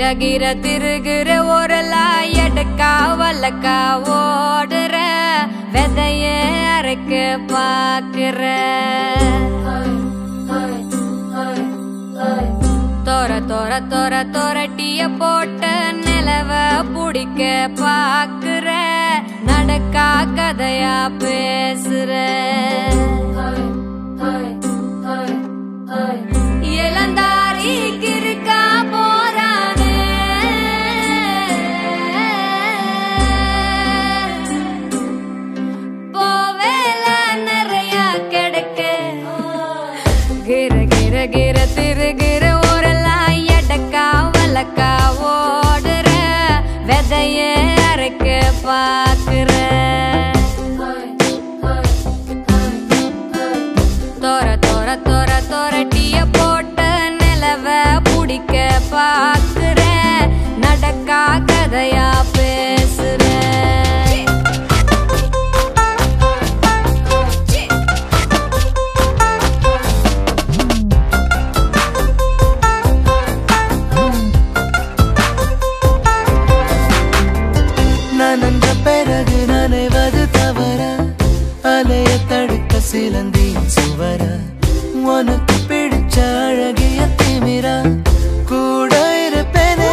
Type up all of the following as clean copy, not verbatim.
गिर तिरुगिर Orla एडका वलका order वेदैय अरक पाकर तोरा तोरा तोरा तोरटिय पोट निलव पुडिक पाकर नडका कதையா பேசுற இளந்தாரி கிறுக்கா போறானே போவேல நிறைய கிடைக்க கிர கிர கிர திருகிற ஓரலாம் எடக்கா வலக்கா ஓடுற வெதைய அரைக்க பாக்குற தோர தோர தோர தோரட்டிய போட்ட நிலவ புடிக்க பாக்குற நடக்கா கதையா பேசுற நனஞ்ச பிறகு நனைவது தவற அலைய தடுக்க சிலந்தியின் சுவர உனக்கு பிடிச்ச அழகிய திமிரா கூட இருப்பேனே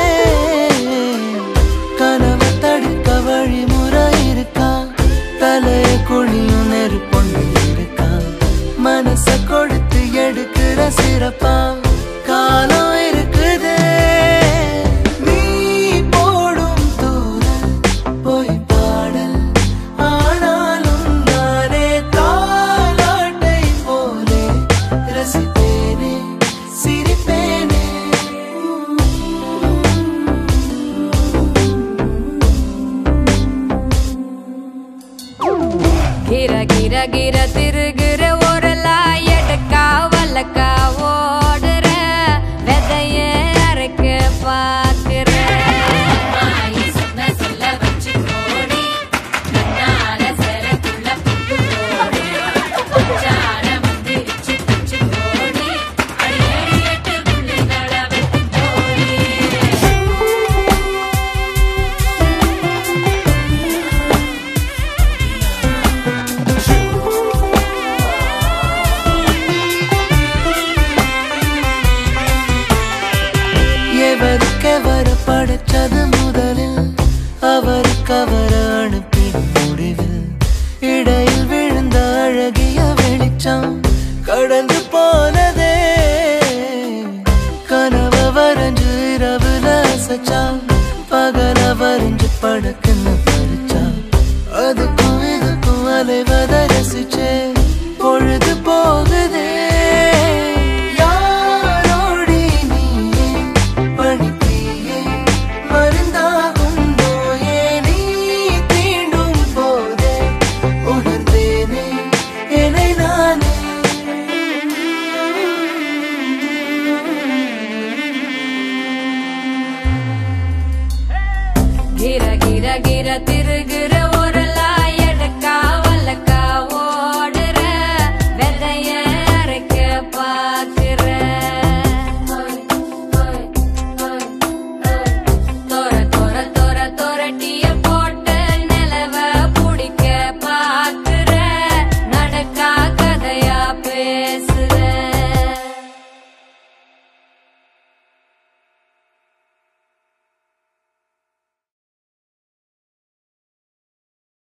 கனவு தடுக்க வழிமுறை இருக்கா தலைய குழியும் நெருப்பொண்டு இருக்கா மனச கொடுத்து எடுக்கிற சிறப்பா காலம் இருக்குதே गिर गिर गिर तिरुगिर ओरला एडका वलका ओडर वेदैय अरक पाकर எவருக்கெவர படைச்சது முதலில் அவருக்கவர அனுப்பிடும் முடிவில் இடையில் விழுந்த அழகிய வெளிச்சம் கடந்து போனதே கனவ வரைஞ்சு இரவுல அசைச்சா பகல வரைஞ்சு படுக்குன்னு